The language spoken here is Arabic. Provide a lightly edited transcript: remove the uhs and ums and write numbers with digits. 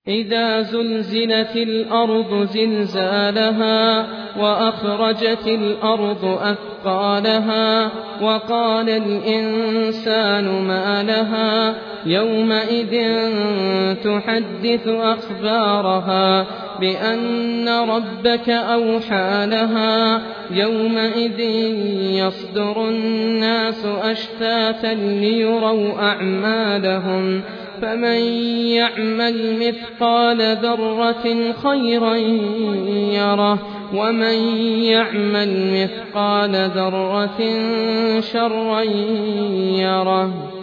إذا زلزلت الأرض زلزالها وأخرجت الأرض أثقالها وقال الإنسان ما لها يومئذ تحدث أخبارها بأن ربك أوحى لها يومئذ يصدر الناس أشتاتا ليروا أعمالهم فمن يعمل مثقال ذرة خيرا يره ومن يعمل مثقال ذرة شرا يره.